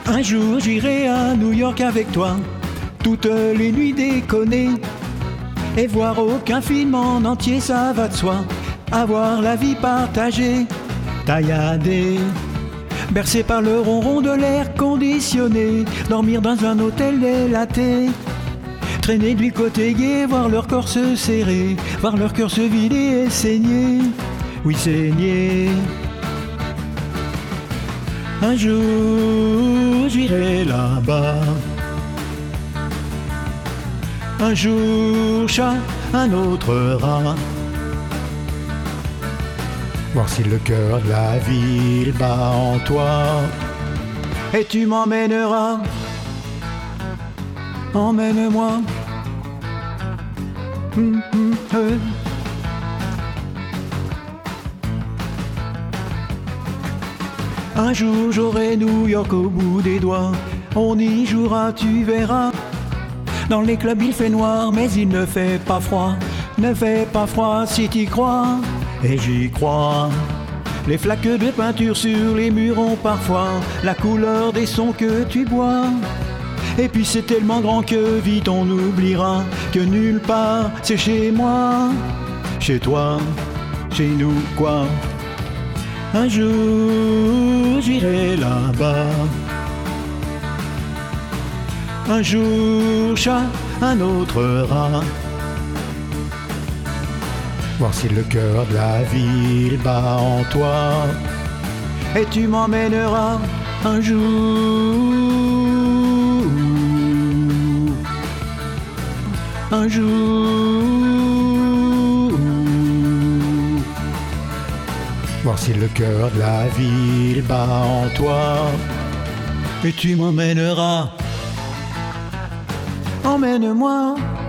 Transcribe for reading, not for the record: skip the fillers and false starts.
Un jour j'irai à New York avec toi, toutes les nuits déconner, et voir aucun film en entier, ça va de soi. Avoir la vie partagée, tailladée, bercé par le ronron de l'air conditionné, dormir dans un hôtel délaté, traîner du côté gai, voir leur corps se serrer, voir leur cœur se vider et saigner, oui saigner. Un jour j'irai là-bas, un jour chat, un autre rat, voir si le cœur de la ville bat en toi, et tu m'emmèneras, emmène-moi. Un jour j'aurai New York au bout des doigts, on y jouera, tu verras. Dans les clubs il fait noir, mais il ne fait pas froid. Ne fait pas froid si t'y crois, et j'y crois. Les flaques de peinture sur les murs ont parfois la couleur des sons que tu bois. Et puis c'est tellement grand que vite on oubliera que nulle part c'est chez moi. Chez toi, chez nous quoi. Un jour j'irai là-bas, un jour chat, un autre rat, voir si le cœur de la ville bat en toi, et tu m'emmèneras un jour, un jour, voir si le cœur de la ville bat en toi, et tu m'emmèneras. Emmène-moi.